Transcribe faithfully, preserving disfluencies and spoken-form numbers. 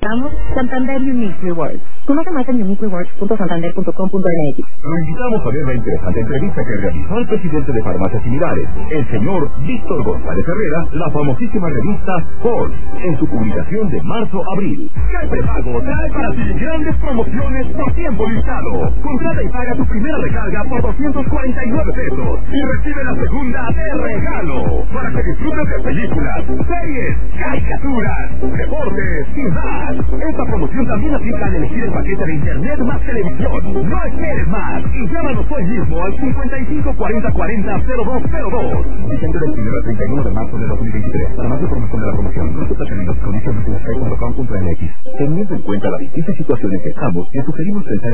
Damos Santander Unique Rewards. Conoce más en unique rewards punto santander punto com punto m x. Lo invitamos a ver la interesante entrevista que realizó el presidente de Farmacias Similares, el señor Víctor González Herrera, la famosísima revista Forbes, en su publicación de marzo-abril. ¿Qué prepago trae para ti grandes promociones por tiempo limitado? Contrata y paga tu primera recarga por doscientos cuarenta y nueve pesos y recibe la segunda de regalo para que disfrutes de películas, series, caricaturas, deportes y más. Esta promoción también aplica al elegir el paquete de internet más televisión. No esperes más y llámanos hoy mismo al cincuenta y cinco cuarenta cuarenta cero dos cero dos. Vigente del primero al treinta y uno de marzo de dos mil veintitrés. Para más información de la promoción, consulta términos y condiciones en sky punto com punto m x. Teniendo en cuenta la difícil situación en que estamos, le sugerimos pensar